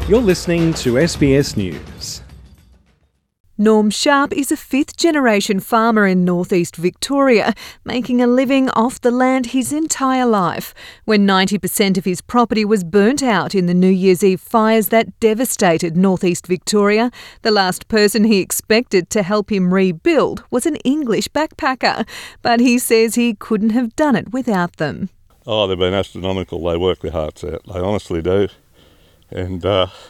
You're listening to SBS News. Norm Sharp is a fifth-generation farmer in northeast Victoria, making a living off the land his entire life. When 90% of his property was burnt out in the New Year's Eve fires that devastated northeast Victoria, the last person he expected to help him rebuild was an English backpacker. But he says he couldn't have done it without them. Oh, they've been astronomical. They work their hearts out. They honestly do. And,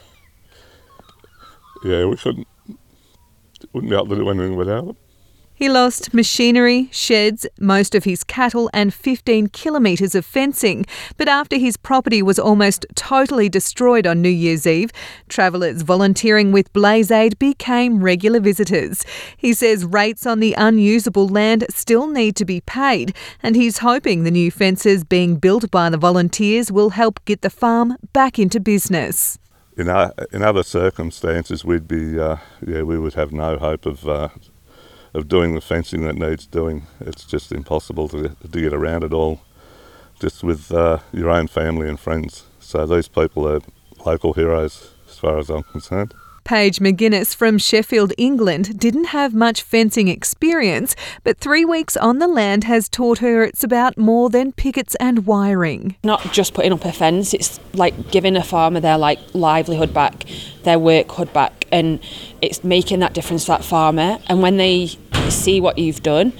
we wouldn't be able to do anything without them. He lost machinery, sheds, most of his cattle and 15 kilometres of fencing. But after his property was almost totally destroyed on New Year's Eve, travellers volunteering with Blaze Aid became regular visitors. He says rates on the unusable land still need to be paid, and he's hoping the new fences being built by the volunteers will help get the farm back into business. In other circumstances, we would have no hope of doing the fencing that needs doing. It's just impossible to get around it all, just with your own family and friends. So these people are local heroes as far as I'm concerned. Paige McGuinness from Sheffield, England, didn't have much fencing experience, but 3 weeks on the land has taught her it's about more than pickets and wiring. Not just putting up a fence, it's like giving a farmer their livelihood back, their workhood back, and it's making that difference to that farmer. And when they see what you've done,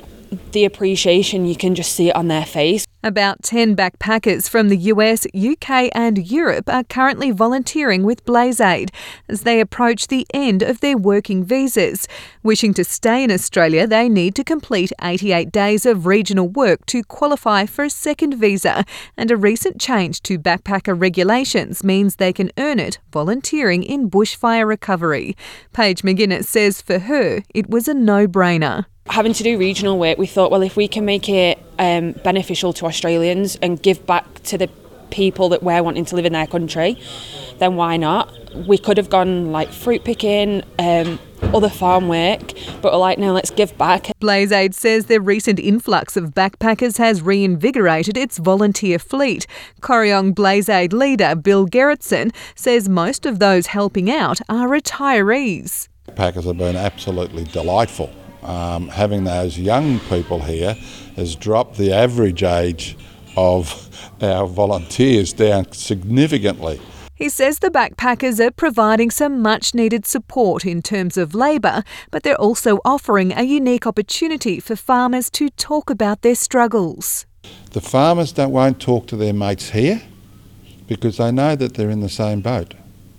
the appreciation, you can just see it on their face. About 10 backpackers from the US, UK and Europe are currently volunteering with Blaze Aid as they approach the end of their working visas. Wishing to stay in Australia, they need to complete 88 days of regional work to qualify for a second visa, and a recent change to backpacker regulations means they can earn it volunteering in bushfire recovery. Paige McGuinness says for her, it was a no-brainer. Having to do regional work, we thought, well, if we can make it beneficial to Australians and give back to the people that we're wanting to live in their country, then why not? We could have gone fruit picking, other farm work, but we're like, no, let's give back. Blaze Aid says their recent influx of backpackers has reinvigorated its volunteer fleet. Corryong Blaze Aid leader Bill Gerritsen says most of those helping out are retirees. Backpackers have been absolutely delightful. Having those young people here has dropped the average age of our volunteers down significantly. He says the backpackers are providing some much-needed support in terms of labour, but they're also offering a unique opportunity for farmers to talk about their struggles. The farmers won't talk to their mates here because they know that they're in the same boat.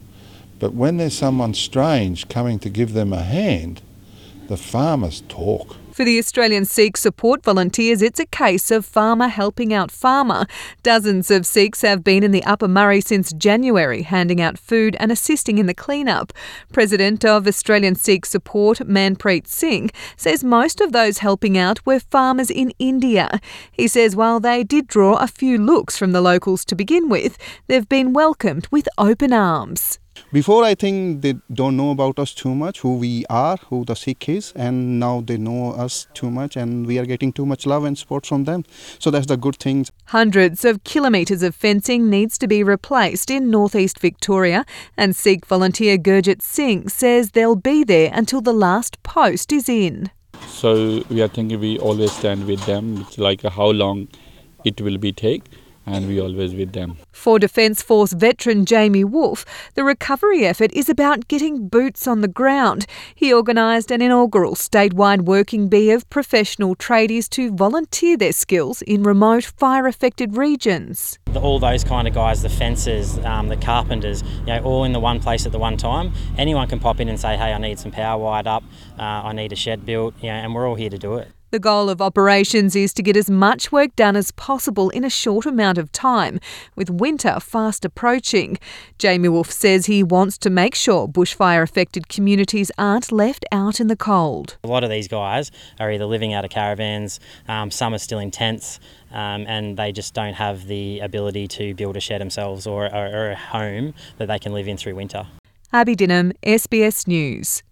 But when there's someone strange coming to give them a hand, the farmers talk. For the Australian Sikh support volunteers, it's a case of farmer helping out farmer. Dozens of Sikhs have been in the Upper Murray since January, handing out food and assisting in the clean-up. President of Australian Sikh Support, Manpreet Singh, says most of those helping out were farmers in India. He says while they did draw a few looks from the locals to begin with, they've been welcomed with open arms. Before, I think they don't know about us too much, who we are, who the Sikh is, and now they know us too much and we are getting too much love and support from them. So that's the good thing. Hundreds of kilometres of fencing needs to be replaced in northeast Victoria, and Sikh volunteer Gurjit Singh says they'll be there until the last post is in. So we are thinking we always stand with them. It's like how long it will be take. And we always with them. For Defence Force veteran Jamie Wolfe, the recovery effort is about getting boots on the ground. He organised an inaugural statewide working bee of professional tradies to volunteer their skills in remote fire-affected regions. All those kind of guys, the fencers, the carpenters, all in the one place at the one time. Anyone can pop in and say, hey, I need some power wired up, I need a shed built, and we're all here to do it. The goal of operations is to get as much work done as possible in a short amount of time, with winter fast approaching. Jamie Wolfe says he wants to make sure bushfire-affected communities aren't left out in the cold. A lot of these guys are either living out of caravans, some are still in tents, and they just don't have the ability to build a shed themselves or a home that they can live in through winter. Abby Dinham, SBS News.